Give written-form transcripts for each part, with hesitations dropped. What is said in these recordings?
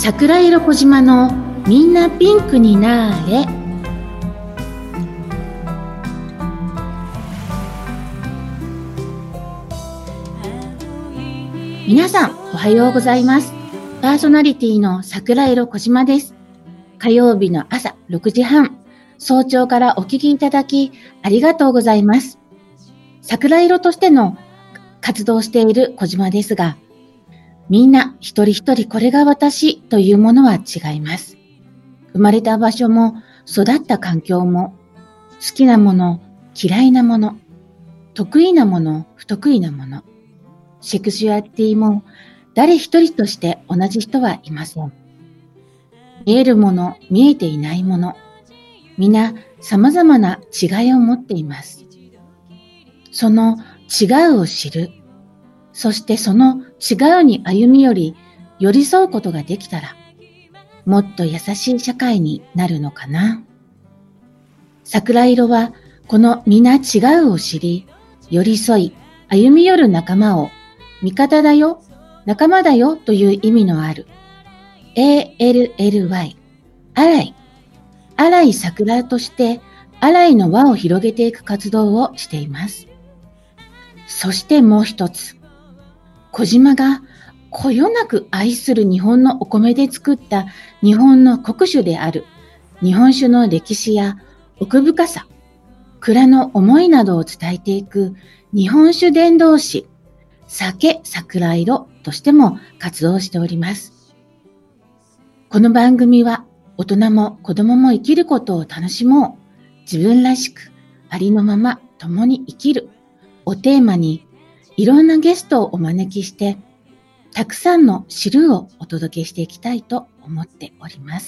桜色小島のみんなピンクになーれ。皆さんおはようございます。パーソナリティの桜色小島です。火曜日の朝6時半、早朝からお聞きいただきありがとうございます。桜色としての活動をしている小島ですが、みんな一人一人これが私というものは違います。生まれた場所も育った環境も、好きなもの、嫌いなもの、得意なもの、不得意なもの、セクシュアリティも誰一人として同じ人はいません。見えるもの、見えていないもの、皆様々な違いを持っています。その違うを知る、そしてその違うに歩み寄り、寄り添うことができたら、もっと優しい社会になるのかな。桜色はこの皆違うを知り、寄り添い、歩み寄る仲間を味方だよ、仲間だよという意味のある ALLY、アライ、アライ桜としてアライの輪を広げていく活動をしています。そしてもう一つ、小島がこよなく愛する日本のお米で作った日本の国酒である日本酒の歴史や奥深さ、蔵の思いなどを伝えていく日本酒伝道師、酒桜色としても活動しております。この番組は大人も子供も生きることを楽しもう、自分らしくありのまま共に生きるをテーマにいろんなゲストをお招きしてたくさんの知るをお届けしていきたいと思っております。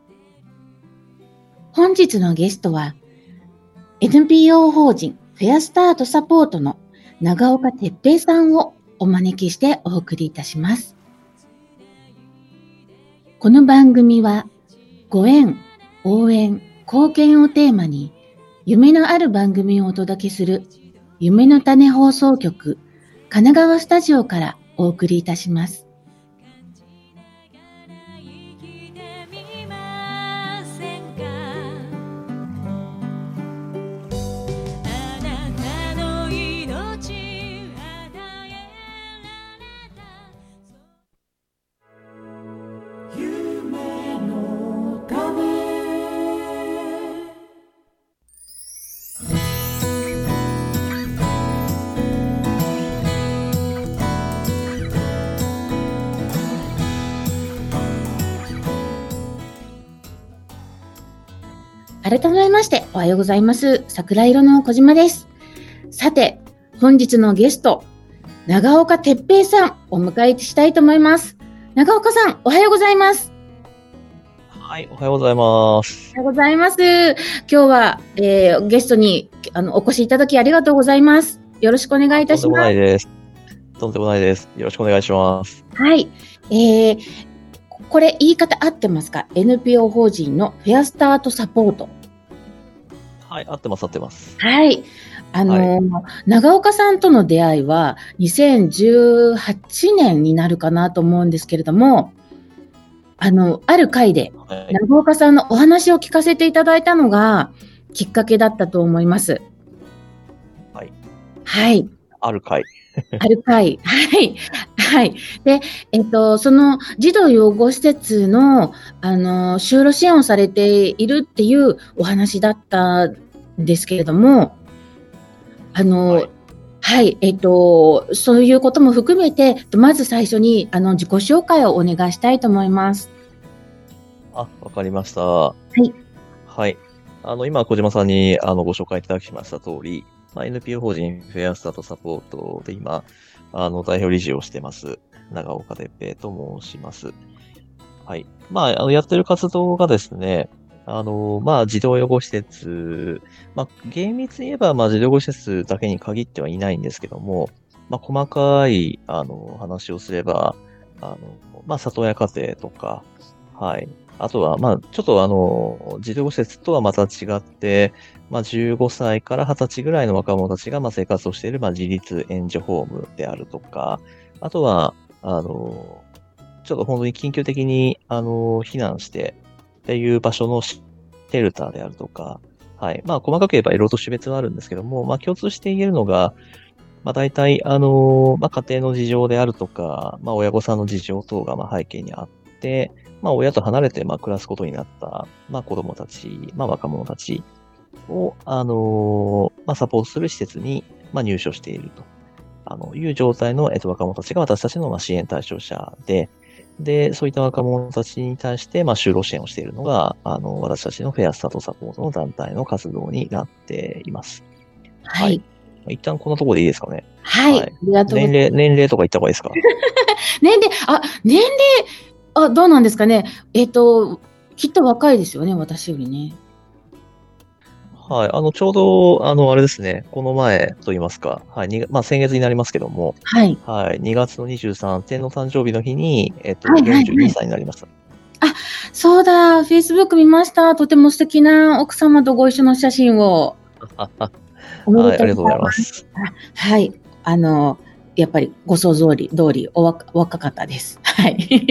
本日のゲストは NPO 法人フェアスタートサポートの長岡哲平さんをお招きしてお送りいたします。この番組はご縁、応援、貢献をテーマに夢のある番組をお届けする夢の種放送局神奈川スタジオからお送りいたします。改めましておはようございます。桜色の小島です。さて、本日のゲスト、長岡哲平さんお迎えしたいと思います。長岡さん、おはようございます。 はい、おはようございます。 おはようございます。今日は、ゲストにお越しいただきありがとうございます。よろしくお願いいたします。 とんでもないです。とんでもないです。よろしくお願いします。 はい。これ言い方合ってますか？ NPO 法人のフェアスタートサポート。 はい、合ってます、合ってます。 はい。長岡さんとの出会いは2018年になるかなと思うんですけれども、ある回で長岡さんのお話を聞かせていただいたのがきっかけだったと思います。 はい。 はい。 ある回。 ある回。はい。はい。で、その児童養護施設の、就労支援をされているっていうお話だったんですけれども、はい。そういうことも含めて、まず最初に、自己紹介をお願いしたいと思います。 わかりました。はい。はい。今、小島さんに、ご紹介いただきました通り、NPO 法人フェアスタートサポートで今、代表理事をしてます。長岡哲平と申します。はい。やってる活動がですね、児童養護施設、厳密に言えば、児童養護施設だけに限ってはいないんですけども、細かい、話をすれば、里親家庭とか、はい。あとは、ちょっと児童養護施設とはまた違って、15歳から20歳ぐらいの若者たちが、生活をしている、自立援助ホームであるとか、あとは、 ちょっと本当に緊急的に、避難してっていう場所のシェルターであるとか、はい。まあ、細かく言えばいろいろと種別はあるんですけども、まあ、共通して言えるのが、まあ、大体、まあ、家庭の事情であるとか、まあ、親御さんの事情等が、まあ、背景にあって、まあ、親と離れて、まあ、暮らすことになった、まあ、子供たち、まあ、若者たちを、まあ、サポートする施設に、まあ、入所していると。いう状態の、若者たちが私たちの、まあ、支援対象者で、そういった若者たちに対して、まあ、就労支援をしているのが、私たちのフェアスタートサポートの団体の活動になっています。 はい。 一旦こんなところでいいですかね。 はい。ありがとうございます。 年齢とか言った方がいいですか？ 年齢、どうなんですかね。きっと若いですよね、私よりね。 はい。ちょうど、あれですね、この前と言いますか、はい、まあ、先月になりますけども、 はい。 はい、2月の23、天の誕生日の日に、 はいはいはい。 42歳になりました。 そうだ、Facebook 見ました。とても素敵な奥様とご一緒の写真を。 はい、ありがとうございます。 はい。やっぱりご想像通りお若かったです。はい。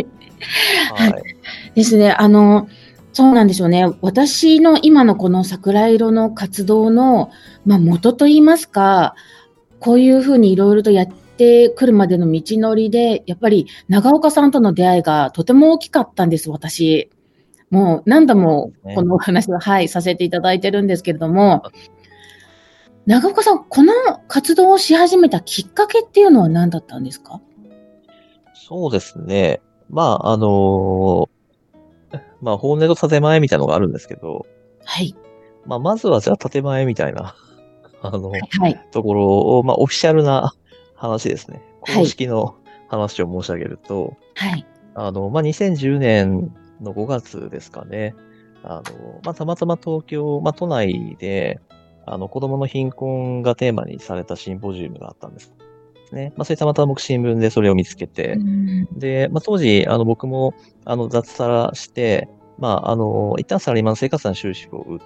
はい。ですね。そうなんでしょうね。私の今のこの桜色の活動の、まあ、元と言いますか、こういうふうにいろいろとやってくるまでの道のりで、やっぱり長岡さんとの出会いがとても大きかったんです、私。もう何度もこのお話は、はい、させていただいてるんですけれども、長岡さん、この活動をし始めたきっかけっていうのは何だったんですか？ そうですね。まあ、まあ、本音と建前みたいなのがあるんですけど、 はい。 まあ、まずはじゃあ建前みたいな、 はい。 ところを、まあ、オフィシャルな話ですね。公はい。 式の話を申し上げると、 はい。 まあ、2010年の5月ですかね。まあ、たまたま東京、まあ、都内で、子供の貧困がテーマにされたシンポジウムがあったんですね。まあ、それたまたま僕新聞でそれを見つけて、で、まあ、当時、僕も、脱サラして、まあ、一旦サラリーマン生活の収支を打って、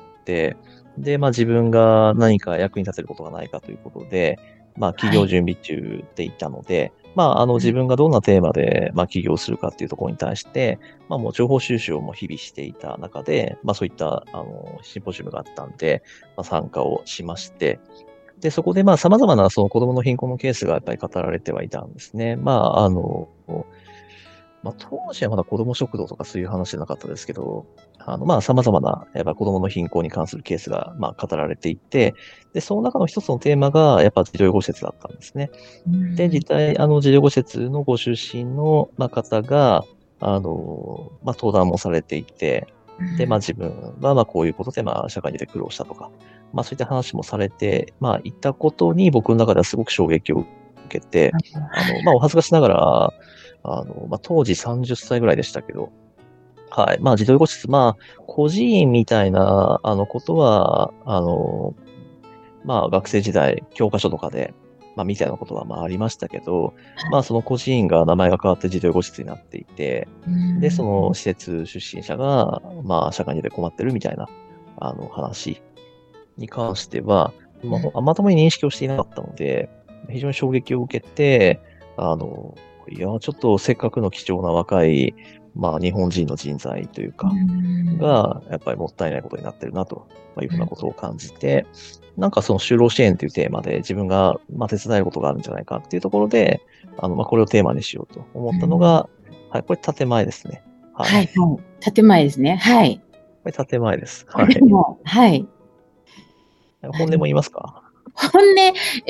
で、まあ、自分が何か役に立てることがないかということで、まあ、企業準備中でいたので、まあ、自分がどんなテーマで、まあ、起業するかっていうところに対して、まあ、もう情報収集をもう日々していた中で、まあ、そういった、シンポジウムがあったんで、まあ、参加をしまして、で、そこでまあ様々なその子供の貧困のケースがやっぱり語られてはいたんですね。まあ、まあ、当時はまだ子供食堂とかそういう話じゃなかったですけど、まあ、様々な、やっぱ子供の貧困に関するケースが、まあ、語られていて、で、その中の一つのテーマが、やっぱ児童養護施設だったんですね。で、実際、児童養護施設のご出身の、まあ、方が、まあ、登壇もされていて、で、まあ、自分は、まあ、こういうことで、まあ、社会に出て苦労したとか、まあ、そういった話もされて、まあ、いったことに僕の中ではすごく衝撃を受けて、まあ、お恥ずかしながら、まあ、当時30歳ぐらいでしたけど、はい。まあ、児童養護施設、まあ、孤児院みたいな、ことは、まあ、学生時代、教科書とかで、まあ、みたいなことは、まあ、ありましたけど、まあ、その孤児院が名前が変わって児童養護施設になっていて、で、その施設出身者が、まあ、社会に出て困ってるみたいな、話に関しては、まともに認識をしていなかったので、非常に衝撃を受けて、いや、ちょっとせっかくの貴重な若い、まあ、日本人の人材というか、が、やっぱりもったいないことになってるな、というふうなことを感じて、なんかその就労支援というテーマで自分が、まあ、手伝えることがあるんじゃないかっていうところで、まあ、これをテーマにしようと思ったのが、はい、これ建前ですね。はい。 はい、はい。建前ですね。はい。 これ建前です。はい。 はい。 本音も言いますか？ 本音、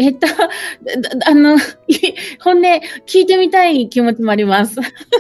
本音聞いてみたい気持ちもあります。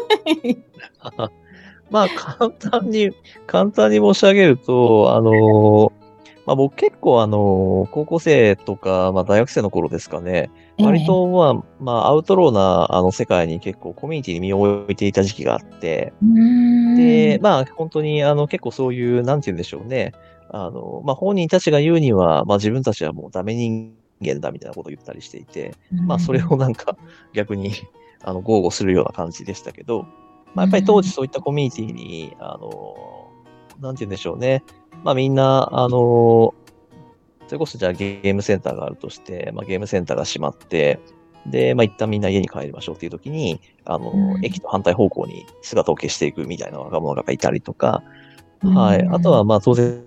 まあ、簡単に申し上げると、まあ、僕結構高校生とか、まあ大学生の頃ですかね、割とまあアウトローな世界に結構コミュニティに身を置いていた時期があって、で、まあ本当に結構そういう、なんて言うんでしょうね。まあ本人たちが言うには、まあ自分たちはもうダメ人間だみたいなことを言ったりしていて、まあそれをなんか逆に豪語するような感じでしたけど、まあやっぱり当時そういったコミュニティに、なんて言うんでしょうね。まあみんな、それこそじゃあゲームセンターがあるとして、まあゲームセンターが閉まって、 で、一旦みんな家に帰りましょうっていう時に、駅と反対方向に姿を消していくみたいな若者がいたりとか、はい。あとは、当然、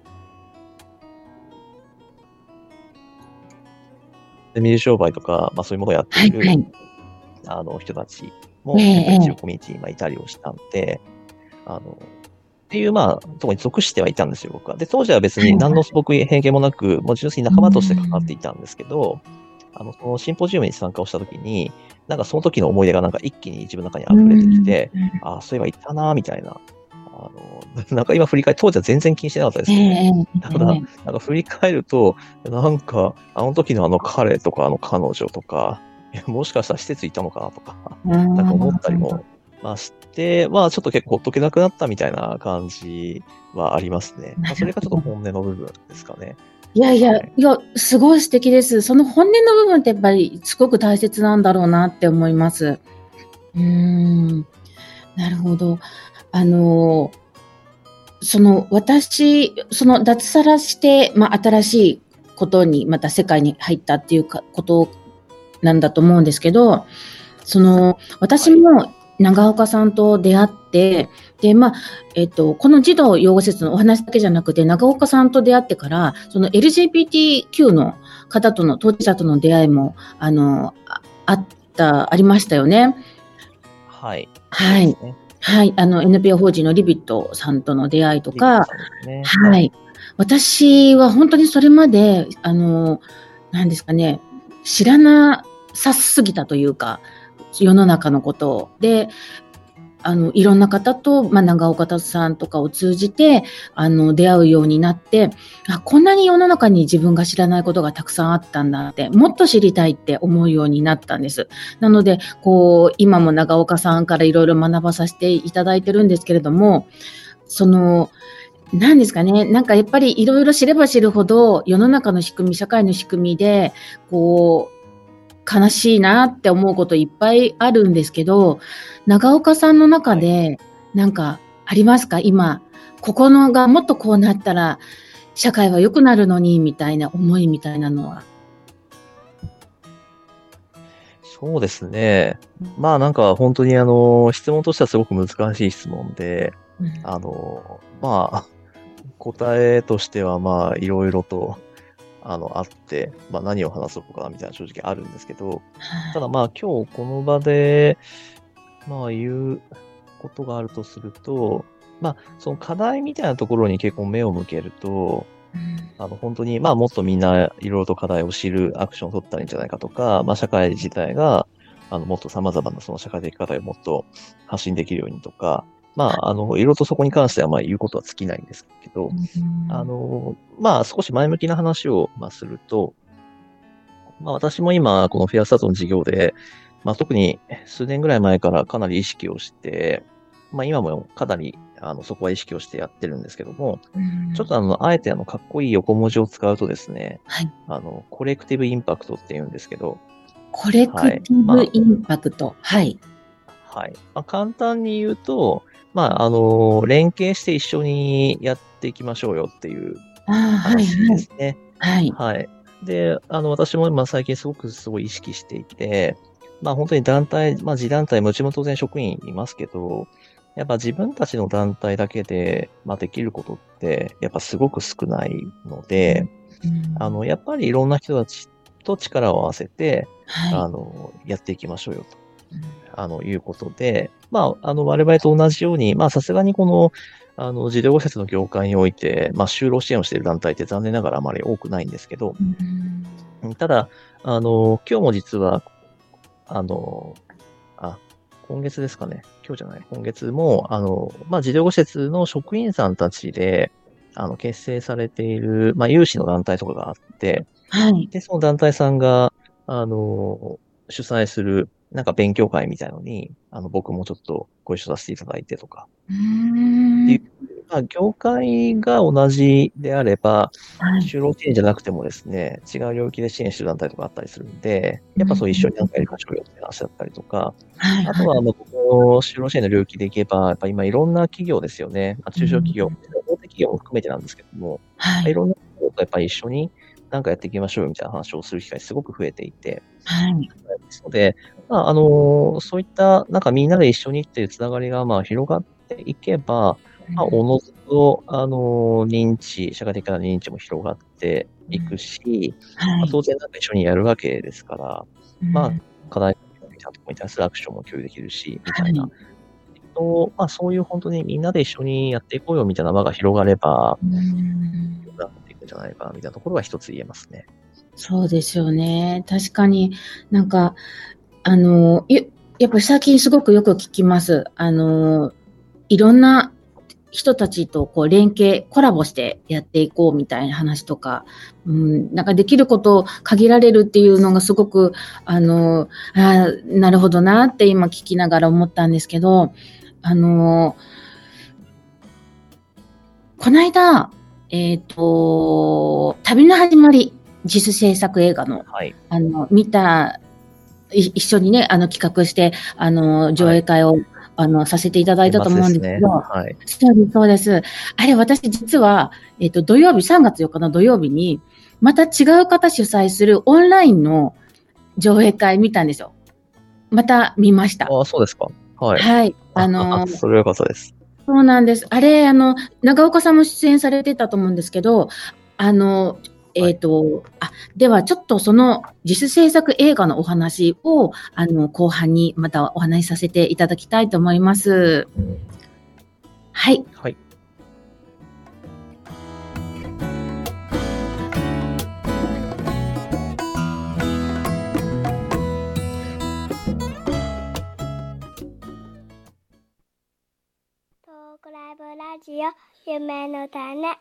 水商売とか、そういうものをやっている、人たちも、やっぱり一応コミュニティにいたりをしたんで、っていう、そこに属してはいたんですよ、僕は。で、当時は別に何の僕偏見もなく、もう純粋に仲間として関わっていたんですけど、そのシンポジウムに参加をしたときに、なんかその時の思い出がなんか一気に自分の中に溢れてきて、そういえばいたな、みたいな。なんか今振り返って、当時は全然気にしてなかったですね。ただ、なんか振り返ると、なんか、あの時のあの彼とかあの彼女とか、もしかしたら施設いたのかなとか、なんか思ったりも、して、ちょっと結構ほっとけなくなったみたいな感じはありますね。それがちょっと本音の部分ですかね。 いや、すごい素敵です。その本音の部分ってやっぱりすごく大切なんだろうなって思います。なるほど。その脱サラして、新しいことにまた世界に入ったっていうことなんだと思うんですけど、私も長岡さんと出会って、で、この児童養護施設のお話だけじゃなくて、長岡さんと出会ってから、その LGBTQ の方との、当事者との出会いも、ありましたよね。 はい。 はい。はい。NPO 法人のリビットさんとの出会いとか、はい。私は本当にそれまで、何ですかね、知らなさすぎたというか、世の中のことで、いろんな方と、長岡さんとかを通じて、出会うようになって、こんなに世の中に自分が知らないことがたくさんあったんだって、もっと知りたいって思うようになったんです。なので、今も長岡さんからいろいろ学ばさせていただいてるんですけれども、何ですかね、なんかやっぱりいろいろ知れば知るほど、世の中の仕組み、社会の仕組みで、悲しいなって思うこといっぱいあるんですけど、長岡さんの中でなんかありますか？今、ここのがもっとこうなったら社会は良くなるのにみたいな思いみたいなのは。 そうですね。なんか本当に質問としてはすごく難しい質問で、答えとしてはいろいろとあって、何を話そうかなみたいな正直あるんですけど、ただ今日この場で、言うことがあるとすると、その課題みたいなところに結構目を向けると、本当に、もっとみんないろいろと課題を知るアクションを取ったらいいんじゃないかとか、社会自体が、もっと様々なその社会的課題をもっと発信できるようにとか、いろいろとそこに関しては言うことは尽きないんですけど、少し前向きな話をすると、私も今、このフェアスタートの事業で、特に数年ぐらい前からかなり意識をして、今もかなり、そこは意識をしてやってるんですけども、ちょっとあえてかっこいい横文字を使うとですね、コレクティブインパクトって言うんですけど、 コレクティブインパクト。はい。 はい。簡単に言うと、連携して一緒にやっていきましょうよっていう話ですね。 はい。 はい。で、私も今最近すごい意識していて、本当に団体、自団体もうちも当然職員いますけど、やっぱ自分たちの団体だけで、できることって、やっぱすごく少ないので、やっぱりいろんな人たちと力を合わせて、やっていきましょうよと、いうことで、我々と同じように、さすがにこの、児童施設の業界において、就労支援をしている団体って残念ながらあまり多くないんですけど、ただ、今日も実は、今月ですかね。今日じゃない。今月も、児童施設の職員さんたちで、結成されている、有志の団体とかがあって、で、その団体さんが、主催する、なんか勉強会みたいのに、僕もちょっとご一緒させていただいてとか。っていう業界が同じであれば、就労支援じゃなくてもですね、違う領域で支援してる団体とかあったりするんで、やっぱそう一緒になんかやりましょうよって話だったりとか、あとはこの就労支援の領域でいけば、やっぱ今いろんな企業ですよね。中小企業、大手企業も含めてなんですけども、いろんな企業とやっぱり一緒に、 なんかやっていきましょうよみたいな話をする機会すごく増えていて。 はい。 ですので、そういった、なんかみんなで一緒にっていうつながりが、広がっていけば、おのずと、社会的な認知も広がっていくし、 はい。 当然なんか一緒にやるわけですから、課題みたいなところに対するアクションも共有できるし、みたいな。 はい。 そういう本当にみんなで一緒にやっていこうよみたいな輪が広がれば、 うーん。 良くなっていくんじゃないかなみたいなところは一つ言えますね。 そうですよね。確かになんか、やっぱり最近すごくよく聞きます。いろんな人たちとこう連携、コラボしてやっていこうみたいな話とか、なんかできることを限られるっていうのがすごく、なるほどなって今聞きながら思ったんですけど、この間、旅の始まり、自主制作映画の、 はい。 見た、一緒にね、企画して、上映会を、させていただいたと思うんですけど、 はい。 そうです、そうです。あれ、私実は、土曜日、3月4日の土曜日に、また違う方主催するオンラインの上映会見たんですよ。また見ました。 ああ、そうですか。はい。 はい。 それは良かったです。 そうなんです。あれ、長岡さんも出演されてたと思うんですけど、あの、 はい。 ではちょっとその自主制作映画のお話を、後半にまたお話しさせていただきたいと思います。はい。 はい。 トークライブラジオ夢の種。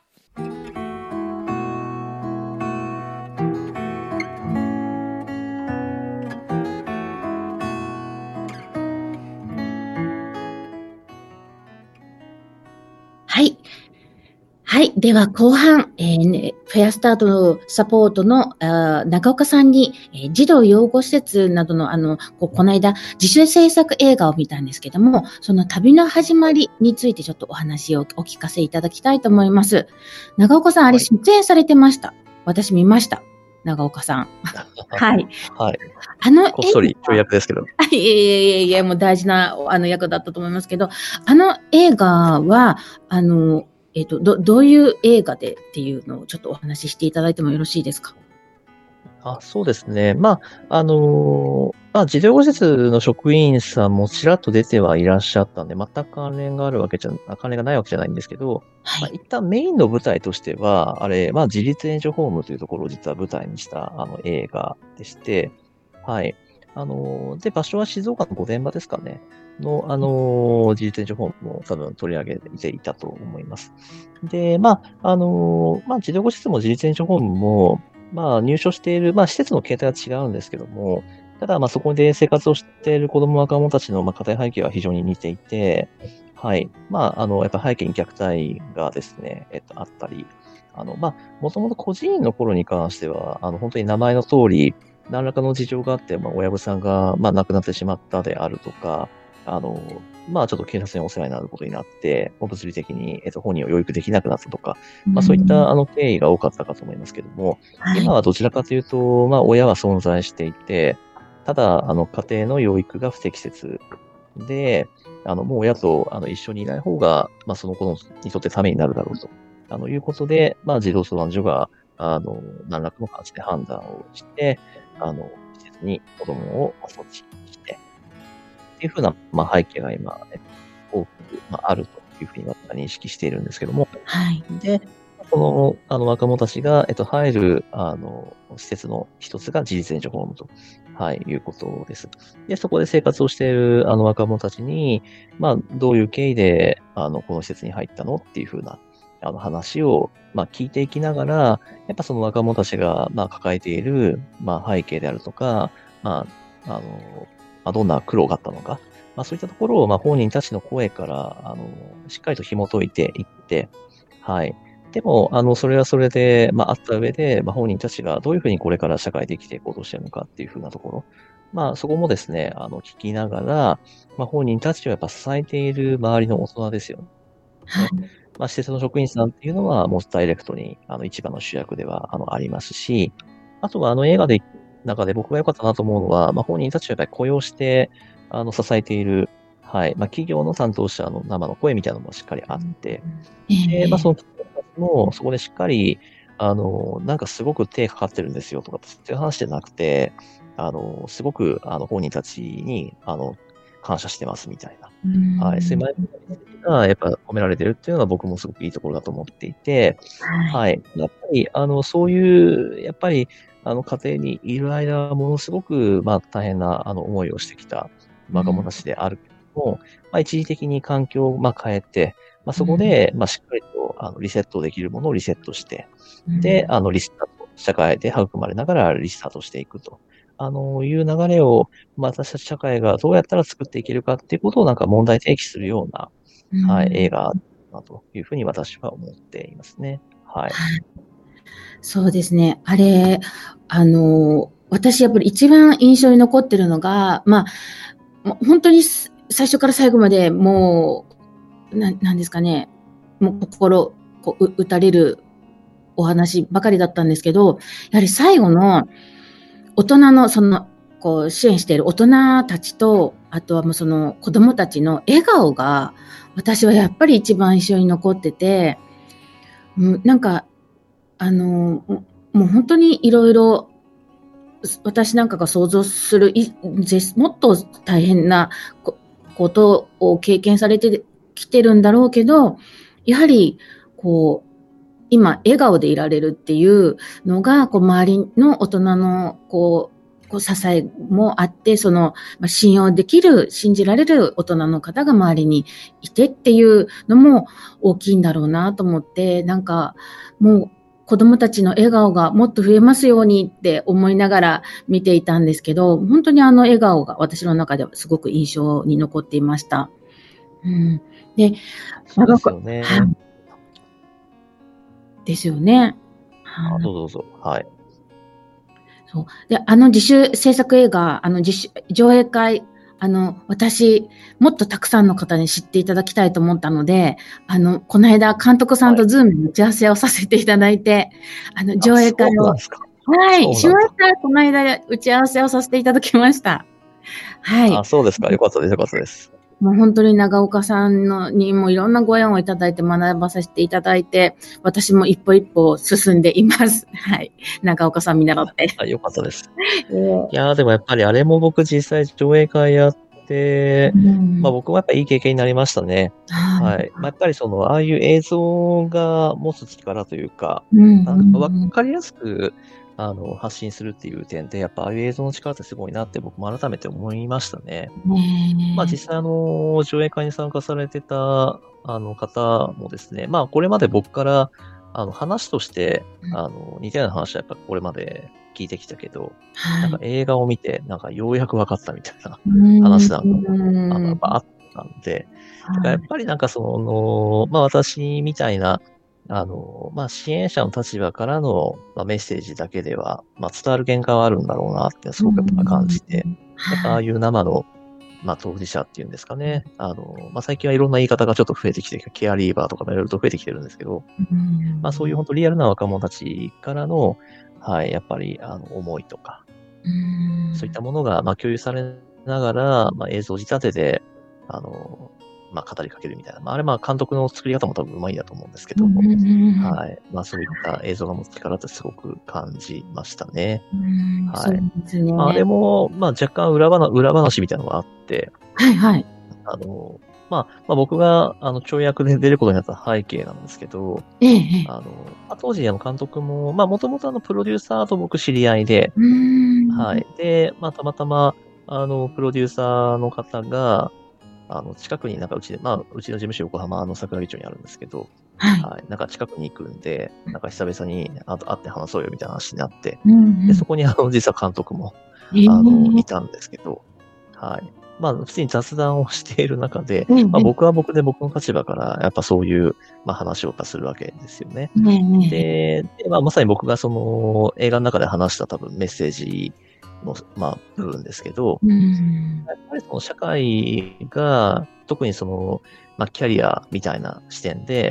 はい。はい。では後半、フェアスタートサポートの長岡さんに、児童養護施設などのこの間自主制作映画を見たんですけども、その旅の始まりについてちょっとお話をお聞かせいただきたいと思います。長岡さん、あれ出演されてました。私見ました。長岡さん。はい。 はい。こっ映そり、 画、 跳躍ですけど。 いえ、もう大事な役だったと思いますけど、映画は、どういう映画でっていうのをちょっとお話ししていただいてもよろしいですか？ そうですね。児童施設の職員さんもちらっと出てはいらっしゃったんで、全く関連がないわけじゃないんですけど、 はい。 一旦メインの舞台としては、あれ、自立援助ホームというところを実は舞台にした、映画でして、はい。で、場所は静岡の御殿場ですかね。の、自立援助ホームを多分取り上げていたと思います。で、児童施設も自立援助ホームも、入所している、施設の形態は違うんですけども、ただ、そこで生活をしている子供若者たちの、家庭背景は非常に似ていて、はい。やっぱ背景に虐待がですね、あったり、もともと孤児院の頃に関しては、本当に名前の通り、何らかの事情があって、親御さんが、亡くなってしまったであるとか、あの、ちょっと警察にお世話になることになって、物理的に、本人を養育できなくなったとか、そういった、経緯が多かったかと思いますけども、 はい。 今はどちらかというと、親は存在していて、ただ、家庭の養育が不適切で、もう親と、一緒にいない方が、その子にとってためになるだろうと、いうことで、児童相談所が、何らかの形で判断をして、施設に子供を措置して、っていうふうな、背景が今、多く、あるというふうに私は認識しているんですけども、 はい。 で、この、若者たちが、入る、施設の一つが自立援助ホームと、はい、いうことです。で、そこで生活をしている、若者たちに、どういう経緯で、この施設に入ったのっていうふうな、話を、聞いていきながら、やっぱその若者たちが、抱えている、背景であるとか、どんな苦労があったのか、そういったところを、本人たちの声から、しっかりと紐解いていって、はい。でも、それはそれで、あった上で、本人たちがどういうふうにこれから社会で生きていこうとしているのかっていうふうなところ。そこもですね、聞きながら、本人たちをやっぱ支えている周りの大人ですよね。 はい。 施設の職員さんっていうのは、もうダイレクトに、一番の主役では、ありますし、あとは、映画で、中で僕が良かったなと思うのは、本人たちをやっぱり雇用して、支えている、はい。企業の担当者の生の声みたいなのもしっかりあって、で、その企業たちも、そこでしっかり、なんかすごく手かかってるんですよとか、そういう話じゃなくて、すごく、本人たちに、感謝してますみたいな。はい。そういう前向きなが、やっぱ褒められてるっていうのが僕もすごくいいところだと思っていて、はい。やっぱり、そういう、やっぱり、家庭にいる間はものすごく、大変な、思いをしてきた若者たちであるけども、一時的に環境を、変えて、そこで、しっかりと、リセットできるものをリセットして、で、リスタート、社会で育まれながらリスタートしていくと。いう流れを、私たち社会がどうやったら作っていけるかっていうことをなんか問題提起するような、はい、映画だというふうに私は思っていますね。はい。 そうですね。あれ、私やっぱり一番印象に残ってるのが、本当に最初から最後までもう、なんですかね、もう心、打たれるお話ばかりだったんですけど、やはり最後の大人の支援している大人たちと、あとはもうその子供たちの笑顔が、私はやっぱり一番印象に残ってて、なんか、もう本当にいろいろ、私なんかが想像するもっと大変なことを経験されてきてるんだろうけど、やはり、今、笑顔でいられるっていうのが、周りの大人の、支えもあって、信用できる、信じられる大人の方が周りにいてっていうのも大きいんだろうなと思って、なんか、もう、子供たちの笑顔がもっと増えますようにって思いながら見ていたんですけど、本当に笑顔が私の中ではすごく印象に残っていました。 で、そうですよね。 ですよね。 どうぞどうぞ。はい。 そう。で、自主制作映画、上映会、私、もっとたくさんの方に知っていただきたいと思ったので、この間、監督さんとズームの打ち合わせをさせていただいて、上映会を、はい、しました。この間、打ち合わせをさせていただきました。はい。 そうですか。よかったです。よかったです。 もう本当に長岡さんにもいろんなご縁をいただいて学ばさせていただいて、私も一歩一歩進んでいます。はい。長岡さん見習って。 よかったです。いやでもやっぱりあれも僕実際上映会やって、僕もやっぱいい経験になりましたね。はい。やっぱりああいう映像が持つ力というか、なんかわかりやすく、発信するっていう点で、やっぱああいう映像の力ってすごいなって僕も改めて思いましたね。実際上映会に参加されてた、方もですね、これまで僕から、話として、似たような話はやっぱこれまで聞いてきたけど、なんか映画を見て、なんかようやく分かったみたいな話なんかも、やっぱあったんで、やっぱりなんか私みたいな、支援者の立場からの、メッセージだけでは、伝わる限界はあるんだろうなってすごくやっぱ感じて、やっぱああいう生の、当事者っていうんですかね。最近はいろんな言い方がちょっと増えてきて、ケアリーバーとかもいろいろと増えてきてるんですけど、そういう本当リアルな若者たちからの、はい、やっぱり、思いとか、そういったものが、共有されながら、映像仕立てで、語りかけるみたいな。あれ、監督の作り方も多分うまいんだと思うんですけども、はい。そういった映像が持つ力ってすごく感じましたね。はい。そうですね。あれも、若干裏話みたいなのがあって、 はいはい。 僕が、跳躍で出ることになった背景なんですけど、当時、監督も、もともとプロデューサーと僕知り合いで、はい。で、たまたま、プロデューサーの方が、近くになんかうちの事務所横浜の桜木町にあるんですけど、はい。なんか近くに行くんで、なんか久々に会って話そうよみたいな話になって、で、そこに実は監督も、いたんですけど、はい。普通に雑談をしている中で、僕は僕で僕の立場から、やっぱそういう、話をするわけですよね。で、まさに僕が映画の中で話した多分メッセージの、部分ですけど、やっぱり社会が、特にキャリアみたいな視点で、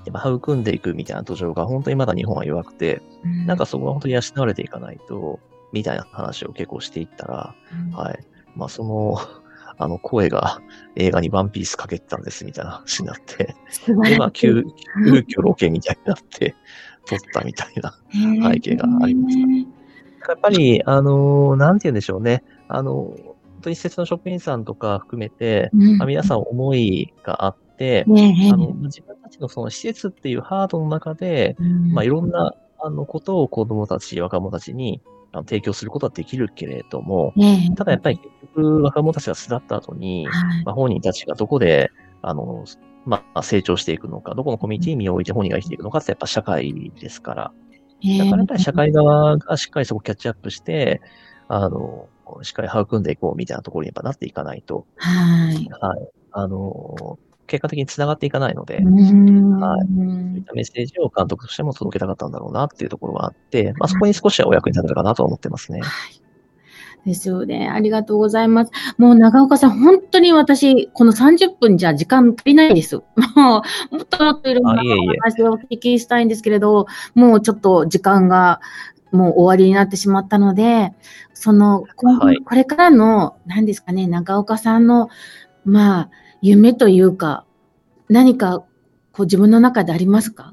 やっぱ育んでいくみたいな土壌が本当にまだ日本は弱くて、なんかそこが本当に養われていかないと、みたいな話を結構していったら、はい。まあ声が映画にワンピースかけてたんですみたいな話になって、で、まあ急遽ロケみたいになって撮ったみたいな背景がありました。やっぱり、なんて言うんでしょうね。本当に施設の職員さんとか含めて、皆さん思いがあって、自分たちのその施設っていうハードの中で、いろんな、ことを子供たち、若者たちに提供することはできるけれども、ただやっぱり結局若者たちが巣立った後に、本人たちがどこで、成長していくのか、どこのコミュニティに身を置いて本人が生きていくのかってやっぱ社会ですから。だからやっぱり社会側がしっかりそこをキャッチアップして、しっかり育んでいこうみたいなところにやっぱなっていかないと、はい。結果的に繋がっていかないので、はい。そういったメッセージを監督としても届けたかったんだろうなっていうところがあって、そこに少しはお役に立てたかなと思ってますね。 はい。ですよね。ありがとうございます。もう長岡さん、本当に私、この30分じゃ時間足りないです。もっともっといろんなお話をお聞きしたいんですけれど、もうちょっと時間がもう終わりになってしまったので、これからの、何ですかね、長岡さんの、夢というか、何か、自分の中でありますか？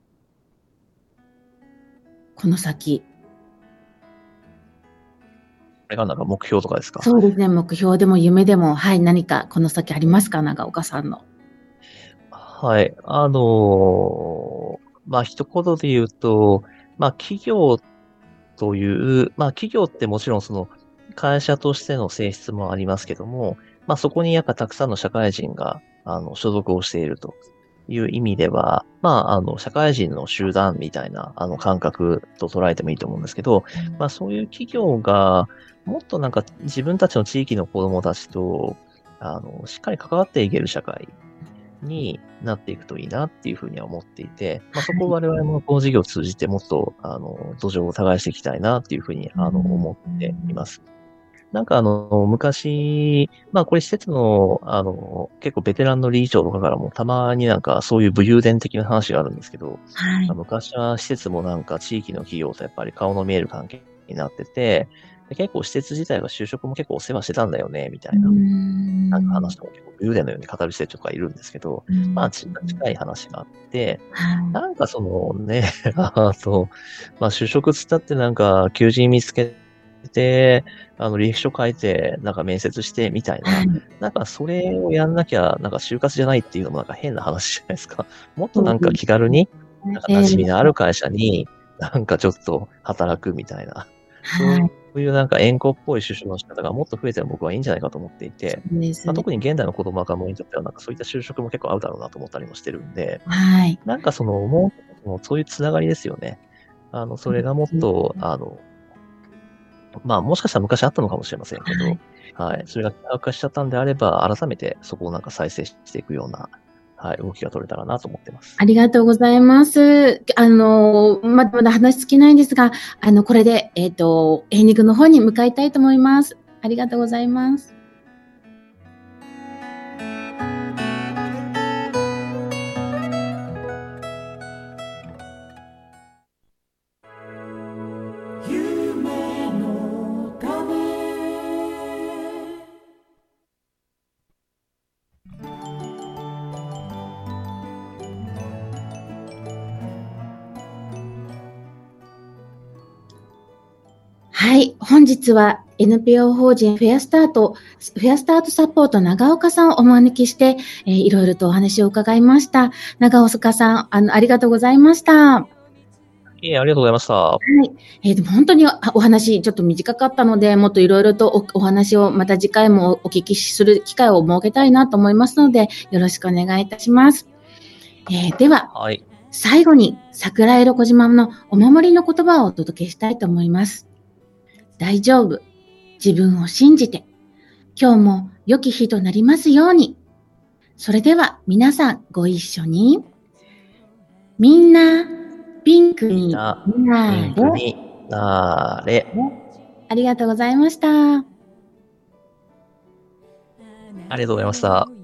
この先。 これがなんか目標とかですか？ そうですね、目標でも夢でも、はい、何かこの先ありますか？長岡さんの。 はい。一言で言うと、企業という、企業ってもちろんその会社としての性質もありますけども、そこにやっぱたくさんの社会人が、所属をしているという意味では、社会人の集団みたいな、感覚と捉えてもいいと思うんですけど、そういう企業が、もっとなんか自分たちの地域の子供たちと、しっかり関わっていける社会になっていくといいなっていうふうには思っていて、そこを我々もこの事業を通じてもっと、土壌を耕していきたいなっていうふうに、思っています。なんか昔、これ施設の、結構ベテランの理事長とかからもたまになんかそういう武勇伝的な話があるんですけど、昔は施設もなんか地域の企業とやっぱり顔の見える関係になってて、結構施設自体が就職も結構お世話してたんだよね、みたいな。なんか話とか結構武勇伝のように語る施設とかいるんですけど、近い話があって、なんかそのね、就職つったってなんか求人見つけて、履歴書書いて、なんか面接してみたいな、なんかそれをやんなきゃ、なんか就活じゃないっていうのもなんか変な話じゃないですか。もっとなんか気軽に、なんか馴染みのある会社に、なんかちょっと働くみたいな。そういうなんか縁故っぽい就職の仕方がもっと増えても僕はいいんじゃないかと思っていて、特に現代の子供若者にとってはなんかそういった就職も結構合うだろうなと思ったりもしてるんで、なんかそういうつながりですよね。それがもっと、もしかしたら昔あったのかもしれませんけど、それが希薄化しちゃったんであれば、改めてそこをなんか再生していくような、動きが取れたらなと思ってます。 ありがとうございます。まだまだ話尽きないんですが、これで、エンディングの方に向かいたいと思います。ありがとうございます。はい。本日は NPO 法人フェアスタートサポート長岡さんをお招きして、いろいろとお話を伺いました。長岡さん、ありがとうございました。 いえ、ありがとうございました。はい。でも本当にお話ちょっと短かったので、もっといろいろとお話をまた次回もお聞きする機会を設けたいなと思いますので、よろしくお願いいたします。では、最後に桜色小島のお守りの言葉をお届けしたいと思います。大丈夫。自分を信じて。今日も良き日となりますように。それでは皆さんご一緒に。みんなピンクになれ。ありがとうございました。 ありがとうございました。